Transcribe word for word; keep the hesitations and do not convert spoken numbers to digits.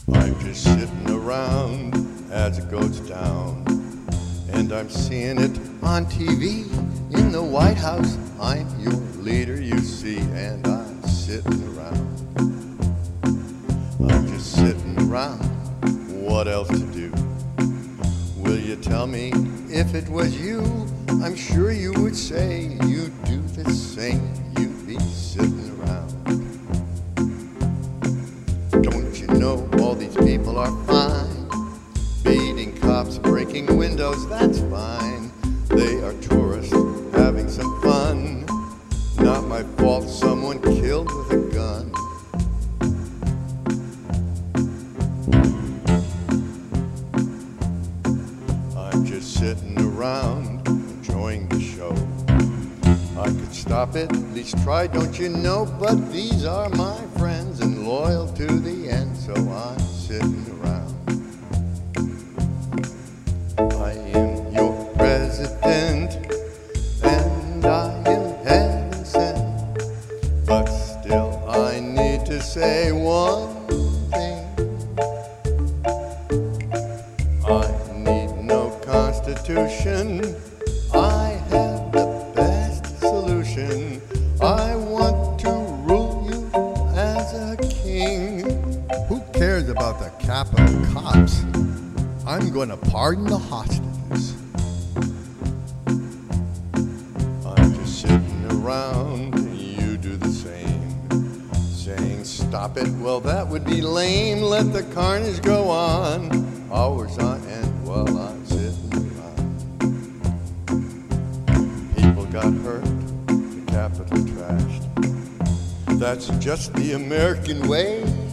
I'm just sitting around as it goes down, and I'm seeing it on T V in the White House. I'm your leader, you see, and I'm sitting around. I'm just sitting around, what else to do? Will you tell me if it was you? I'm sure you would say you'd do the same. You'd be sitting around. Don't you know all these people are fine? Beating cops, breaking windows, that's fine. They are tourists having some fun. Not my fault someone killed with a gun. I'm just sitting around enjoying the show. I could stop it, at least try, don't you know? But these are my friends and loyal to the end, so I'm sitting around. I am your president, and I am heaven sent, but still I need to say one thing. I need no constitution, I have the best solution. I want to rule you as a king. Who cares about the Capitol cops? I'm going to pardon the hostages. I'm just sitting around, you do the same. Saying stop it, well that would be lame. Let the carnage go on, hours on end while I'm sitting around. People got hurt, the Capitol trashed. That's just the American way.